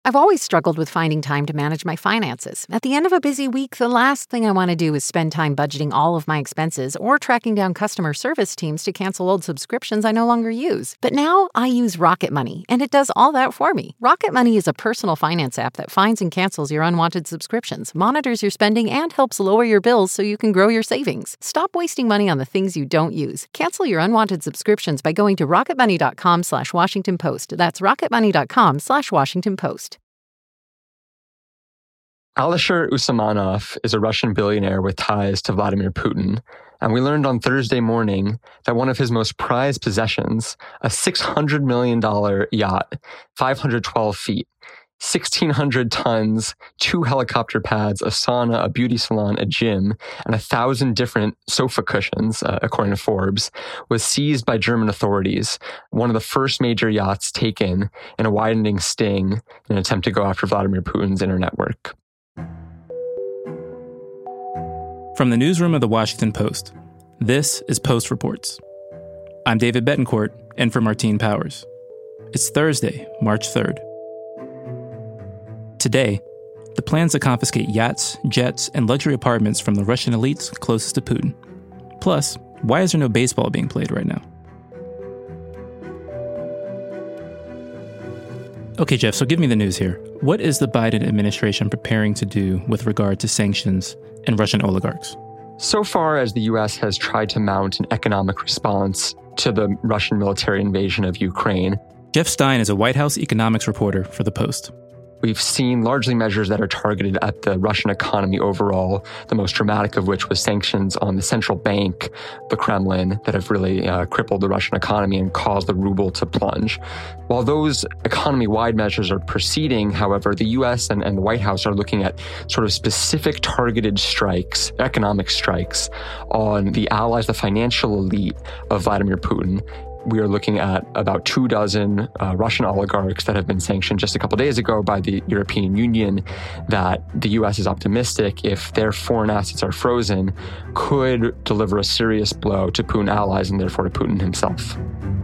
I've always struggled with finding time to manage my finances. At the end of a busy week, the last thing I want to do is spend time budgeting all of my expenses or tracking down customer service teams to cancel old subscriptions I no longer use. But now I use Rocket Money, and it does all that for me. Rocket Money is a personal finance app that finds and cancels your unwanted subscriptions, monitors your spending, and helps lower your bills so you can grow your savings. Stop wasting money on the things you don't use. Cancel your unwanted subscriptions by going to rocketmoney.com/Washington Post. That's rocketmoney.com/Washington Post. Alisher Usmanov is a Russian billionaire with ties to Vladimir Putin, and we learned on Thursday morning that one of his most prized possessions, a $600 million yacht, 512 feet, 1,600 tons, 2 helicopter pads, a sauna, a beauty salon, a gym, and 1,000 different sofa cushions, according to Forbes, was seized by German authorities, one of the first major yachts taken in a widening sting in an attempt to go after Vladimir Putin's internet work. From the newsroom of the Washington Post, this is Post Reports. I'm David Betancourt, in for Martine Powers. It's Thursday, March 3rd. Today, the plans to confiscate yachts, jets, and luxury apartments from the Russian elites closest to Putin. Plus, why is there no baseball being played right now? Okay, Jeff, so give me the news here. What is the Biden administration preparing to do with regard to sanctions and Russian oligarchs? So far as the U.S. has tried to mount an economic response to the Russian military invasion of Ukraine, Jeff Stein is a White House economics reporter for The Post. We've seen largely measures that are targeted at the Russian economy overall, the most dramatic of which was sanctions on the central bank, the Kremlin, that have really crippled the Russian economy and caused the ruble to plunge. While those economy-wide measures are proceeding, however, the U.S. and the White House are looking at sort of specific targeted strikes, economic strikes, on the allies, the financial elite of Vladimir Putin. We are looking at about 24 Russian oligarchs that have been sanctioned just a couple days ago by the European Union that the U.S. is optimistic, if their foreign assets are frozen, could deliver a serious blow to Putin allies and therefore to Putin himself.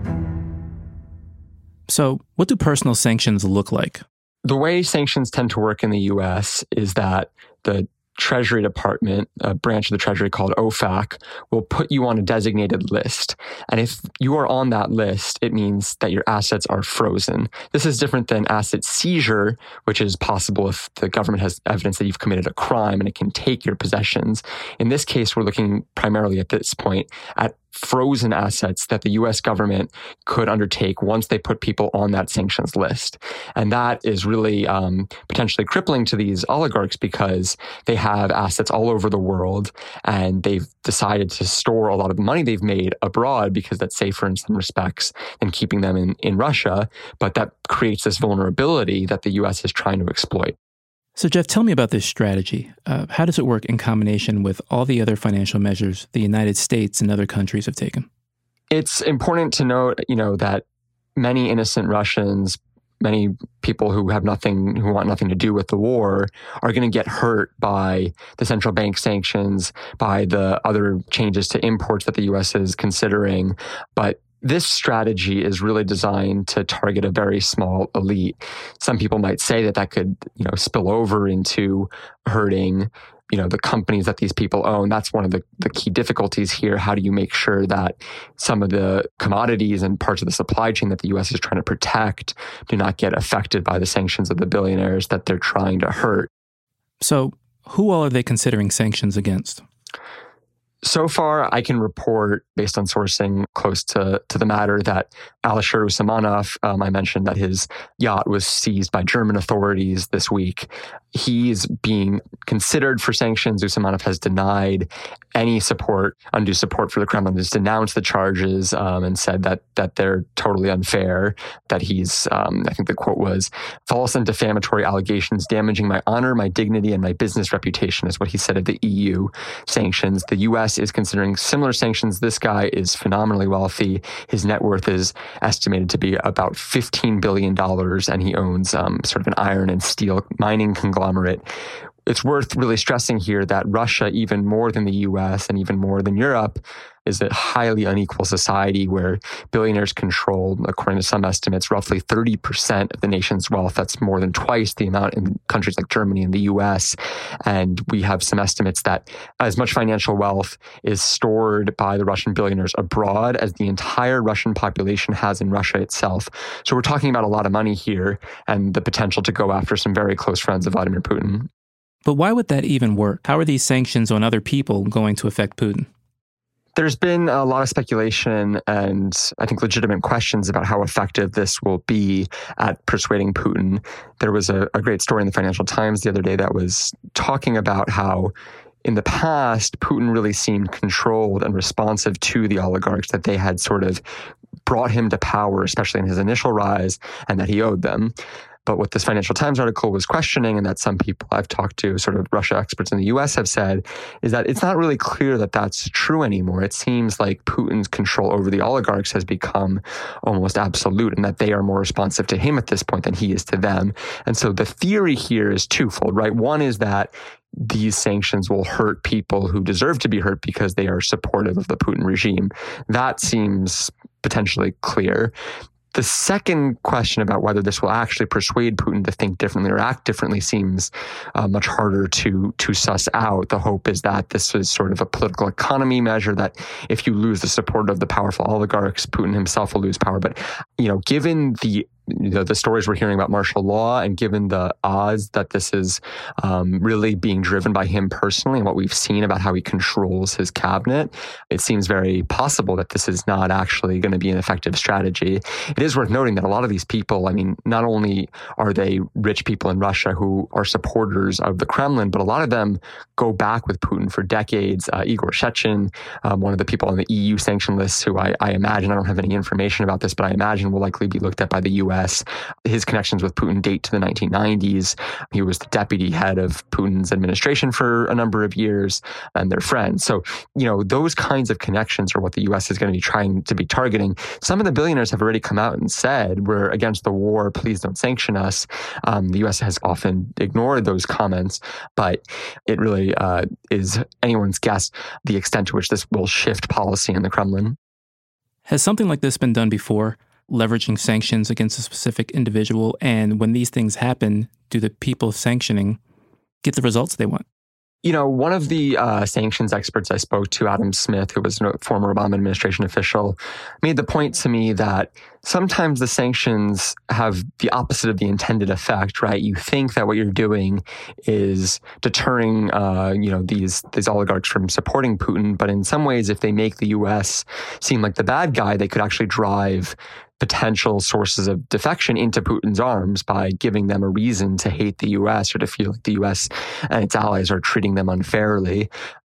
So what do personal sanctions look like? The way sanctions tend to work in the U.S. is that the Treasury Department, a branch of the Treasury called OFAC, will put you on a designated list. And if you are on that list, it means that your assets are frozen. This is different than asset seizure, which is possible if the government has evidence that you've committed a crime and it can take your possessions. In this case, we're looking primarily at this point at frozen assets that the U.S. government could undertake once they put people on that sanctions list. And that is really potentially crippling to these oligarchs because they have assets all over the world and they've decided to store a lot of the money they've made abroad because that's safer in some respects than keeping them in Russia. But that creates this vulnerability that the U.S. is trying to exploit. So, Jeff, tell me about this strategy. How does it work in combination with all the other financial measures the United States and other countries have taken? It's important to note, that many innocent Russians, many people who want nothing to do with the war, are going to get hurt by the central bank sanctions, by the other changes to imports that the U.S. is considering. But this strategy is really designed to target a very small elite. Some people might say that could, spill over into hurting, the companies that these people own. That's one of the key difficulties here. How do you make sure that some of the commodities and parts of the supply chain that the U.S. is trying to protect do not get affected by the sanctions of the billionaires that they're trying to hurt? So who all are they considering sanctions against? So far, I can report, based on sourcing close to the matter, that Alisher Usmanov, I mentioned that his yacht was seized by German authorities this week. He's being considered for sanctions. Usmanov has denied any undue support for the Kremlin, has denounced the charges and said that they're totally unfair, that he's, I think the quote was, false and defamatory allegations damaging my honor, my dignity, and my business reputation is what he said of the EU sanctions. The U.S. is considering similar sanctions. This guy is phenomenally wealthy. His net worth is estimated to be about $15 billion, and he owns sort of an iron and steel mining conglomerate. It's worth really stressing here that Russia, even more than the U.S. and even more than Europe, is a highly unequal society where billionaires control, according to some estimates, roughly 30% of the nation's wealth. That's more than twice the amount in countries like Germany and the US. And we have some estimates that as much financial wealth is stored by the Russian billionaires abroad as the entire Russian population has in Russia itself. So we're talking about a lot of money here and the potential to go after some very close friends of Vladimir Putin. But why would that even work? How are these sanctions on other people going to affect Putin? There's been a lot of speculation and I think legitimate questions about how effective this will be at persuading Putin. There was a great story in the Financial Times the other day that was talking about how in the past, Putin really seemed controlled and responsive to the oligarchs, that they had sort of brought him to power, especially in his initial rise, and that he owed them. But what this Financial Times article was questioning, and that some people I've talked to, sort of Russia experts in the US, have said, is that it's not really clear that that's true anymore. It seems like Putin's control over the oligarchs has become almost absolute, and that they are more responsive to him at this point than he is to them. And so the theory here is twofold, right? One is that these sanctions will hurt people who deserve to be hurt because they are supportive of the Putin regime. That seems potentially clear. The second question about whether this will actually persuade Putin to think differently or act differently seems much harder to suss out. The hope is that this is sort of a political economy measure, that if you lose the support of the powerful oligarchs, Putin himself will lose power. But, given the stories we're hearing about martial law, and given the odds that this is really being driven by him personally and what we've seen about how he controls his cabinet, it seems very possible that this is not actually going to be an effective strategy. It is worth noting that a lot of these people, not only are they rich people in Russia who are supporters of the Kremlin, but a lot of them go back with Putin for decades. Igor Shechin, one of the people on the EU sanction list, who I imagine, I don't have any information about this, but I imagine will likely be looked at by the US. His connections with Putin date to the 1990s. He was the deputy head of Putin's administration for a number of years, and they're friends. So, those kinds of connections are what the US is going to be trying to be targeting. Some of the billionaires have already come out and said, we're against the war, please don't sanction us. The US has often ignored those comments, but it really is anyone's guess the extent to which this will shift policy in the Kremlin. Has something like this been done before? Leveraging sanctions against a specific individual, and when these things happen, do the people sanctioning get the results they want? One of the sanctions experts I spoke to, Adam Smith, who was a former Obama administration official, made the point to me that sometimes the sanctions have the opposite of the intended effect, right? You think that what you're doing is deterring, these oligarchs from supporting Putin, but in some ways, if they make the U.S. seem like the bad guy, they could actually drive potential sources of defection into Putin's arms by giving them a reason to hate the U.S. or to feel like the U.S. and its allies are treating them unfairly.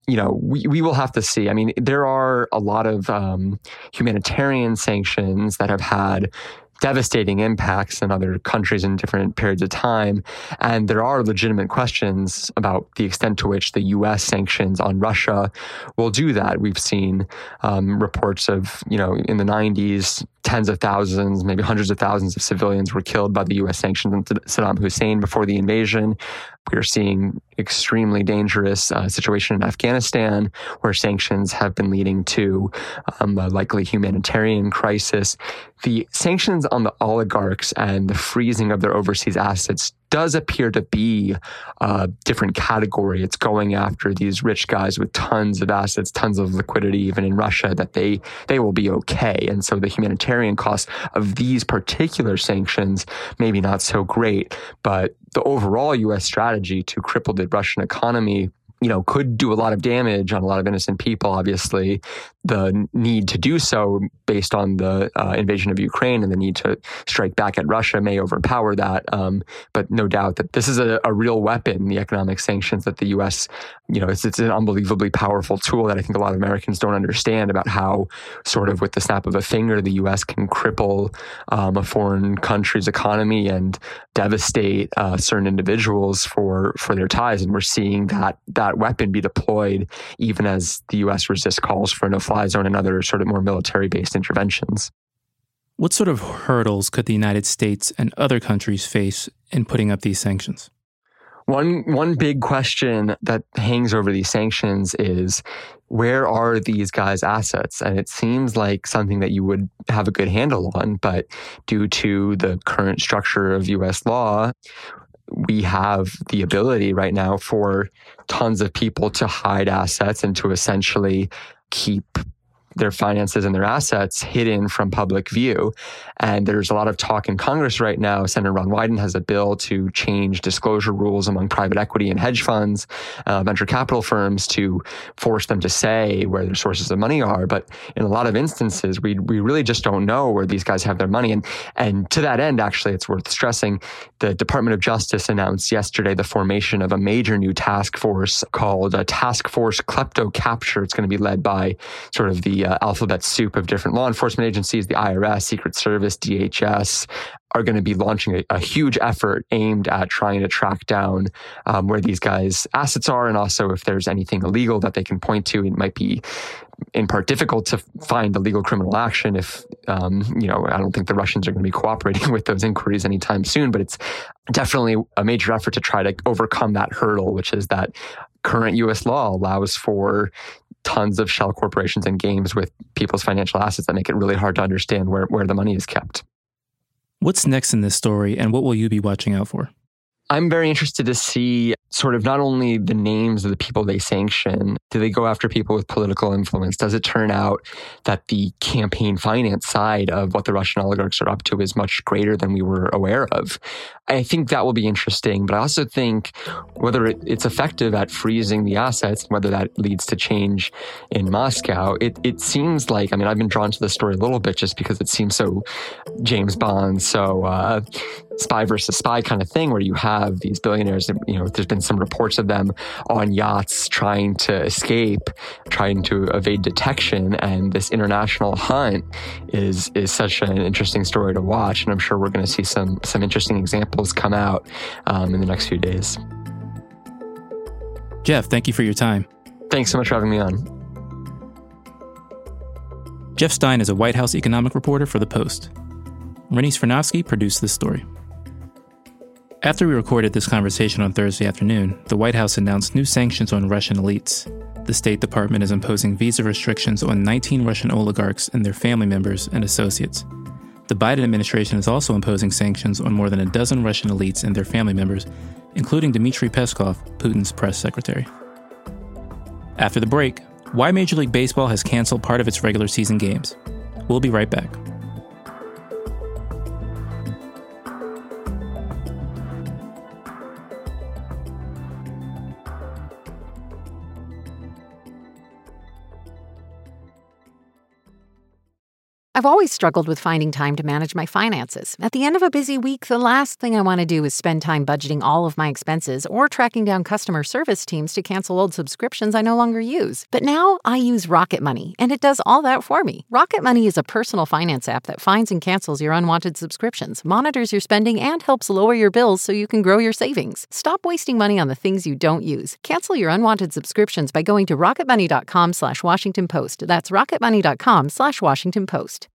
We will have to see. There are a lot of humanitarian sanctions that have had devastating impacts in other countries in different periods of time. And there are legitimate questions about the extent to which the U.S. sanctions on Russia will do that. We've seen reports of, in the 90s, tens of thousands, maybe hundreds of thousands of civilians were killed by the U.S. sanctions on Saddam Hussein before the invasion. We're seeing extremely dangerous situation in Afghanistan, where sanctions have been leading to a likely humanitarian crisis. The sanctions on the oligarchs and the freezing of their overseas assets does appear to be a different category. It's going after these rich guys with tons of assets, tons of liquidity, even in Russia, that they will be okay. And so the humanitarian costs of these particular sanctions, maybe not so great, but the overall U.S. strategy to cripple the Russian economy, could do a lot of damage on a lot of innocent people. Obviously, the need to do so based on the invasion of Ukraine and the need to strike back at Russia may overpower that. But no doubt that this is a real weapon, the economic sanctions that the U.S., it's an unbelievably powerful tool that I think a lot of Americans don't understand about how sort of with the snap of a finger, the U.S. can cripple a foreign country's economy and devastate certain individuals for their ties. And we're seeing that weapon be deployed even as the U.S. resists calls for a no-fly zone and other sort of more military-based interventions. What sort of hurdles could the United States and other countries face in putting up these sanctions? One big question that hangs over these sanctions is, where are these guys' assets? And it seems like something that you would have a good handle on, but due to the current structure of U.S. law, we have the ability right now for tons of people to hide assets and to essentially keep their finances and their assets hidden from public view. And there's a lot of talk in Congress right now. Senator Ron Wyden has a bill to change disclosure rules among private equity and hedge funds, venture capital firms, to force them to say where their sources of money are. But in a lot of instances, we really just don't know where these guys have their money. And to that end, actually, it's worth stressing, the Department of Justice announced yesterday the formation of a major new task force called Task Force Klepto Capture. It's going to be led by sort of the alphabet soup of different law enforcement agencies. The IRS, Secret Service, DHS are going to be launching a huge effort aimed at trying to track down where these guys' assets are, and also if there's anything illegal that they can point to. It might be in part difficult to find illegal criminal action if, I don't think the Russians are going to be cooperating with those inquiries anytime soon, but it's definitely a major effort to try to overcome that hurdle, which is that current U.S. law allows for tons of shell corporations and games with people's financial assets that make it really hard to understand where the money is kept. What's next in this story, and what will you be watching out for? I'm very interested to see sort of not only the names of the people they sanction. Do they go after people with political influence? Does it turn out that the campaign finance side of what the Russian oligarchs are up to is much greater than we were aware of? I think that will be interesting, but I also think whether it's effective at freezing the assets and whether that leads to change in Moscow, it seems like, I've been drawn to the story a little bit just because it seems so James Bond, so spy versus spy kind of thing, where you have these billionaires, there's been some reports of them on yachts trying to escape, trying to evade detection, and this international hunt is such an interesting story to watch, and I'm sure we're going to see some interesting examples come out in the next few days. Jeff, thank you for your time. Thanks so much for having me on. Jeff Stein is a White House economic reporter for The Post. Rennie Svirnovsky produced this story. After we recorded this conversation on Thursday afternoon, the White House announced new sanctions on Russian elites. The State Department is imposing visa restrictions on 19 Russian oligarchs and their family members and associates. The Biden administration is also imposing sanctions on more than a dozen Russian elites and their family members, including Dmitry Peskov, Putin's press secretary. After the break, why Major League Baseball has canceled part of its regular season games. We'll be right back. I've always struggled with finding time to manage my finances. At the end of a busy week, the last thing I want to do is spend time budgeting all of my expenses or tracking down customer service teams to cancel old subscriptions I no longer use. But now I use Rocket Money, and it does all that for me. Rocket Money is a personal finance app that finds and cancels your unwanted subscriptions, monitors your spending, and helps lower your bills so you can grow your savings. Stop wasting money on the things you don't use. Cancel your unwanted subscriptions by going to rocketmoney.com/Washington Post. That's rocketmoney.com/Washington Post.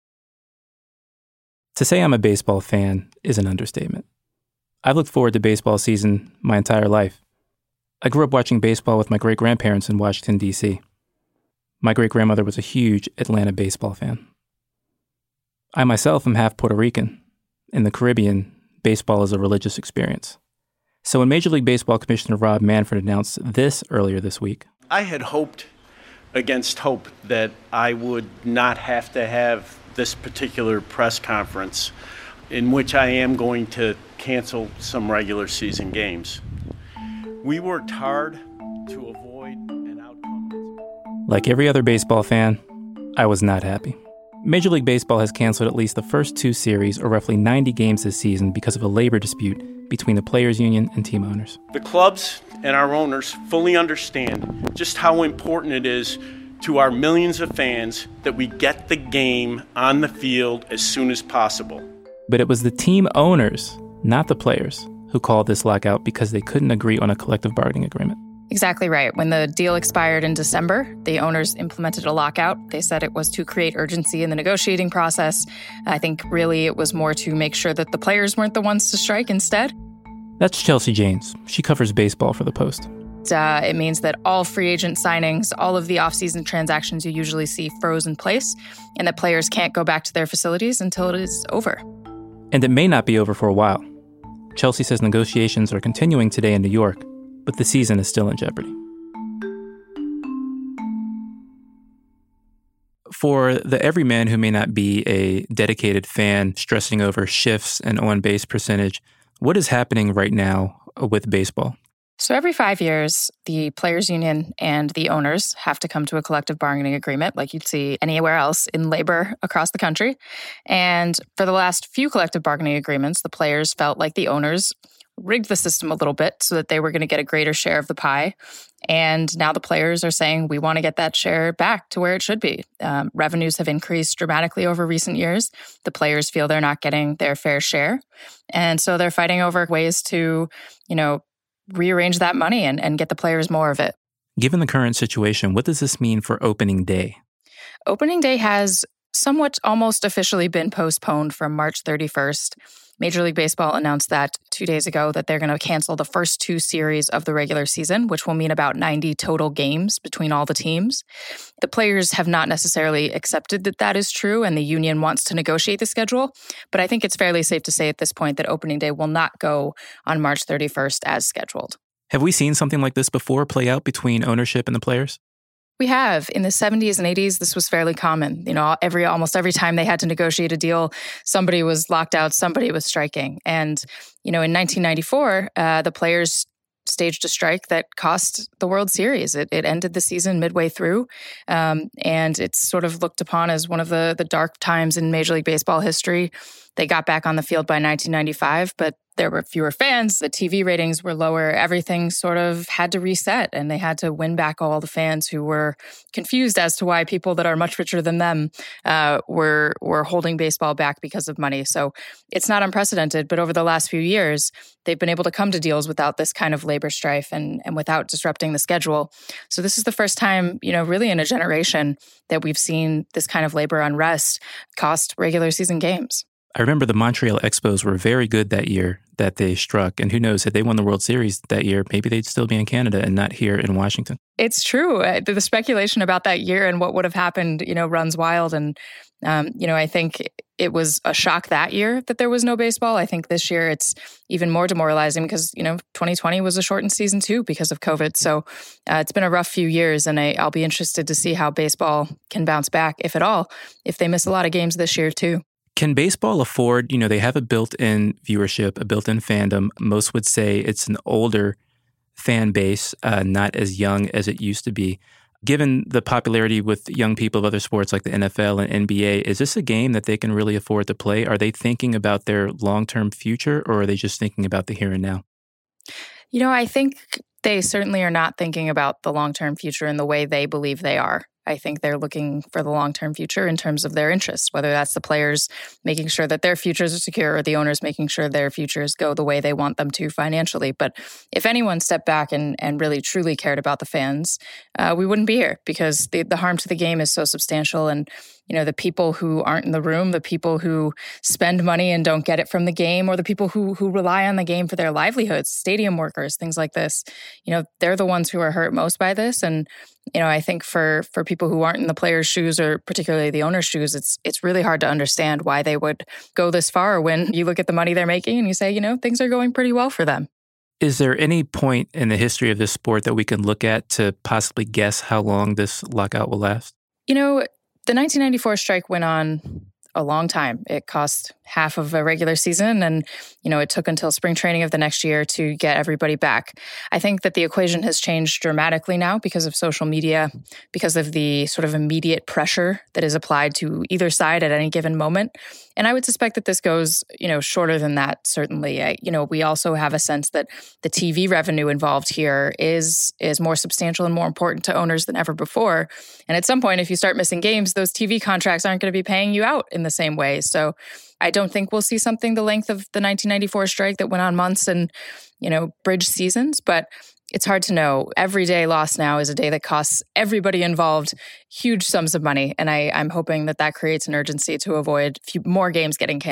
To say I'm a baseball fan is an understatement. I've looked forward to baseball season my entire life. I grew up watching baseball with my great-grandparents in Washington, D.C. My great-grandmother was a huge Atlanta baseball fan. I myself am half Puerto Rican. In the Caribbean, baseball is a religious experience. So when Major League Baseball Commissioner Rob Manfred announced this earlier this week, I had hoped against hope that I would not have to have this particular press conference in which I am going to cancel some regular season games. We worked hard to avoid an outcome. Like every other baseball fan, I was not happy. Major League Baseball has canceled at least the first two series, or roughly 90 games this season, because of a labor dispute between the players' union and team owners. The clubs and our owners fully understand just how important it is to our millions of fans that we get the game on the field as soon as possible. But it was the team owners, not the players, who called this lockout because they couldn't agree on a collective bargaining agreement. Exactly right. When the deal expired in December, the owners implemented a lockout. They said it was to create urgency in the negotiating process. I think really it was more to make sure that the players weren't the ones to strike instead. That's Chelsea Janes. She covers baseball for The Post. It means that all free agent signings, all of the offseason transactions you usually see froze in place, and that players can't go back to their facilities until it is over. And it may not be over for a while. Chelsea says negotiations are continuing today in New York, but the season is still in jeopardy. For the everyman who may not be a dedicated fan stressing over shifts and on-base percentage, what is happening right now with baseball? So every 5 years, the players' union and the owners have to come to a collective bargaining agreement like you'd see anywhere else in labor across the country. And for the last few collective bargaining agreements, the players felt like the owners rigged the system a little bit so that they were going to get a greater share of the pie. And now the players are saying, we want to get that share back to where it should be. Revenues have increased dramatically over recent years. The players feel they're not getting their fair share. And so they're fighting over ways to, rearrange that money and get the players more of it. Given the current situation, what does this mean for opening day? Opening day has somewhat almost officially been postponed from March 31st. Major League Baseball announced that 2 days ago that they're going to cancel the first two series of the regular season, which will mean about 90 total games between all the teams. The players have not necessarily accepted that that is true, and the union wants to negotiate the schedule. But I think it's fairly safe to say at this point that opening day will not go on March 31st as scheduled. Have we seen something like this before play out between ownership and the players? We have. In the 70s and 80s, this was fairly common. Almost every time they had to negotiate a deal, somebody was locked out, somebody was striking. And, in 1994, the players staged a strike that cost the World Series. It ended the season midway through, and it's sort of looked upon as one of the dark times in Major League Baseball history. They got back on the field by 1995, but there were fewer fans, the TV ratings were lower, everything sort of had to reset, and they had to win back all the fans who were confused as to why people that are much richer than them were holding baseball back because of money. So it's not unprecedented, but over the last few years, they've been able to come to deals without this kind of labor strife and without disrupting the schedule. So this is the first time, really in a generation that we've seen this kind of labor unrest cost regular season games. I remember the Montreal Expos were very good that year that they struck. And who knows, had they won the World Series that year, maybe they'd still be in Canada and not here in Washington. It's true. The speculation about that year and what would have happened, runs wild. And, I think it was a shock that year that there was no baseball. I think this year it's even more demoralizing because, 2020 was a shortened season too because of COVID. So it's been a rough few years, and I'll be interested to see how baseball can bounce back, if at all, if they miss a lot of games this year too. Can baseball afford, they have a built-in viewership, a built-in fandom. Most would say it's an older fan base, not as young as it used to be. Given the popularity with young people of other sports like the NFL and NBA, is this a game that they can really afford to play? Are they thinking about their long-term future, or are they just thinking about the here and now? I think they certainly are not thinking about the long-term future in the way they believe they are. I think they're looking for the long-term future in terms of their interests, whether that's the players making sure that their futures are secure or the owners making sure their futures go the way they want them to financially. But if anyone stepped back and really truly cared about the fans, we wouldn't be here because the harm to the game is so substantial. And the people who aren't in the room, the people who spend money and don't get it from the game, or the people who rely on the game for their livelihoods, stadium workers, things like this, they're the ones who are hurt most by this. And, I think for people who aren't in the players' shoes, or particularly the owner's shoes, it's really hard to understand why they would go this far when you look at the money they're making and you say, things are going pretty well for them. Is there any point in the history of this sport that we can look at to possibly guess how long this lockout will last? The 1994 strike went on a long time. It cost half of a regular season, and it took until spring training of the next year to get everybody back. I think that the equation has changed dramatically now because of social media, because of the sort of immediate pressure that is applied to either side at any given moment. And I would suspect that this goes, shorter than that, certainly. We also have a sense that the TV revenue involved here is more substantial and more important to owners than ever before. And at some point, if you start missing games, those TV contracts aren't going to be paying you out in the same way. So I don't think we'll see something the length of the 1994 strike that went on months and, bridge seasons, but it's hard to know. Every day lost now is a day that costs everybody involved huge sums of money. And I'm hoping that creates an urgency to avoid more games getting canceled.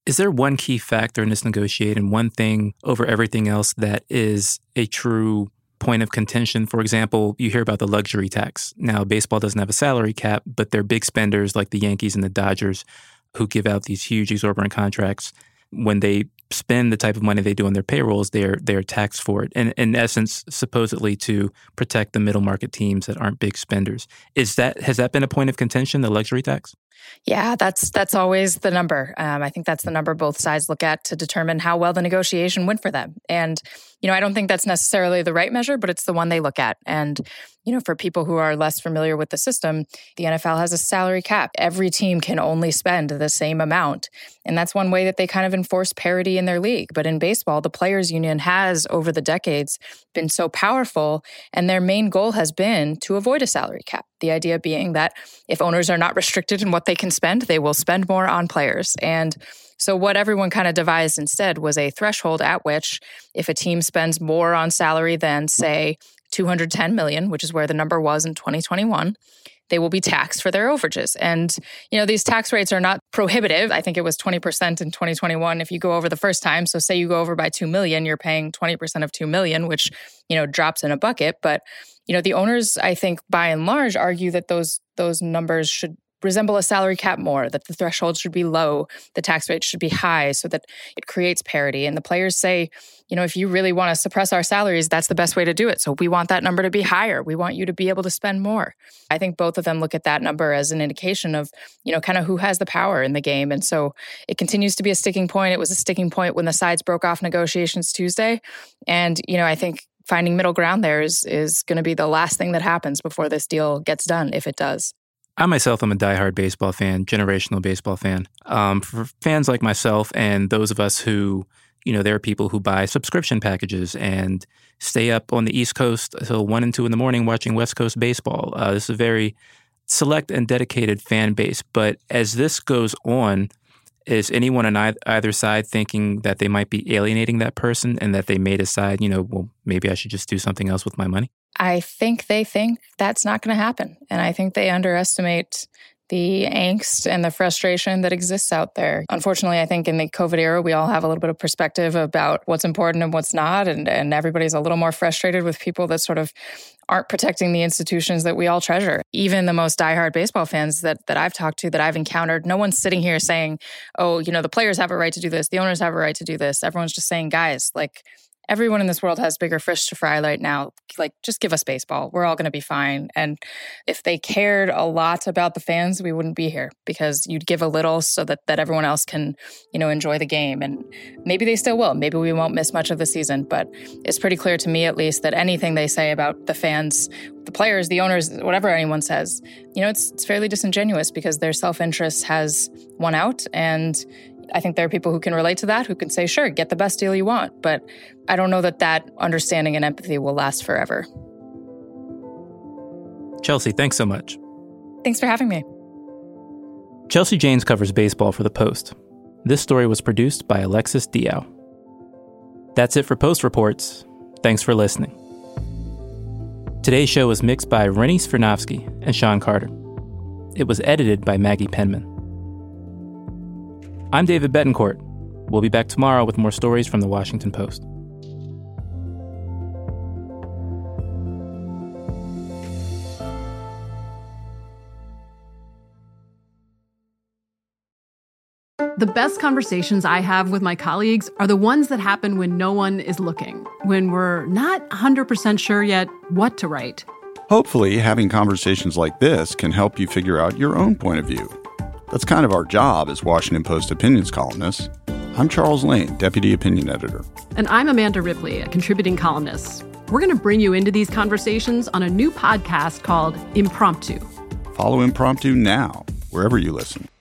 Is there one key factor in this negotiating, one thing over everything else that is a true point of contention? For example, you hear about the luxury tax. Now, baseball doesn't have a salary cap, but they're big spenders like the Yankees and the Dodgers who give out these huge exorbitant contracts. When they spend the type of money they do on their payrolls, they're taxed for it. And in essence, supposedly to protect the middle market teams that aren't big spenders. Has that been a point of contention, the luxury tax? Yeah, that's always the number. I think that's the number both sides look at to determine how well the negotiation went for them. And, I don't think that's necessarily the right measure, but it's the one they look at. And, for people who are less familiar with the system, the NFL has a salary cap. Every team can only spend the same amount. And that's one way that they kind of enforce parity in their league. But in baseball, the players' union has, over the decades, been so powerful. And their main goal has been to avoid a salary cap. The idea being that if owners are not restricted in what they can spend, they will spend more on players. And so what everyone kind of devised instead was a threshold at which if a team spends more on salary than, say, $210 million, which is where the number was in 2021, they will be taxed for their overages. And, these tax rates are not prohibitive. I think it was 20% in 2021 if you go over the first time. So say you go over by $2 million, you're paying 20% of $2 million, which, drops in a bucket. But, the owners, I think, by and large, argue that those numbers should resemble a salary cap more, that the threshold should be low, the tax rate should be high so that it creates parity. And the players say, if you really want to suppress our salaries, that's the best way to do it. So we want that number to be higher. We want you to be able to spend more. I think both of them look at that number as an indication of, kind of who has the power in the game. And so it continues to be a sticking point. It was a sticking point when the sides broke off negotiations Tuesday. And, I think finding middle ground there is going to be the last thing that happens before this deal gets done, if it does. I myself am a diehard baseball fan, generational baseball fan. For fans like myself and those of us who, there are people who buy subscription packages and stay up on the East Coast until 1 and 2 in the morning watching West Coast baseball. This is a very select and dedicated fan base. But as this goes on, is anyone on either side thinking that they might be alienating that person and that they may decide, well, maybe I should just do something else with my money? I think they think that's not going to happen. And I think they underestimate the angst and the frustration that exists out there. Unfortunately, I think in the COVID era, we all have a little bit of perspective about what's important and what's not. And everybody's a little more frustrated with people that sort of aren't protecting the institutions that we all treasure. Even the most diehard baseball fans that I've talked to, that I've encountered, no one's sitting here saying, oh, the players have a right to do this. The owners have a right to do this. Everyone's just saying, guys, everyone in this world has bigger fish to fry right now. Just give us baseball. We're all going to be fine. And if they cared a lot about the fans, we wouldn't be here because you'd give a little so that everyone else can, enjoy the game. And maybe they still will. Maybe we won't miss much of the season. But it's pretty clear to me, at least, that anything they say about the fans, the players, the owners, whatever anyone says, it's fairly disingenuous because their self-interest has won out. And I think there are people who can relate to that, who can say, sure, get the best deal you want. But I don't know that understanding and empathy will last forever. Chelsea, thanks so much. Thanks for having me. Chelsea Janes covers baseball for The Post. This story was produced by Alexis Diao. That's it for Post Reports. Thanks for listening. Today's show was mixed by Rennie Svirnovsky and Sean Carter. It was edited by Maggie Penman. I'm David Betancourt. We'll be back tomorrow with more stories from The Washington Post. The best conversations I have with my colleagues are the ones that happen when no one is looking, when we're not 100% sure yet what to write. Hopefully, having conversations like this can help you figure out your own point of view. That's kind of our job as Washington Post opinions columnists. I'm Charles Lane, Deputy Opinion Editor. And I'm Amanda Ripley, a contributing columnist. We're going to bring you into these conversations on a new podcast called Impromptu. Follow Impromptu now, wherever you listen.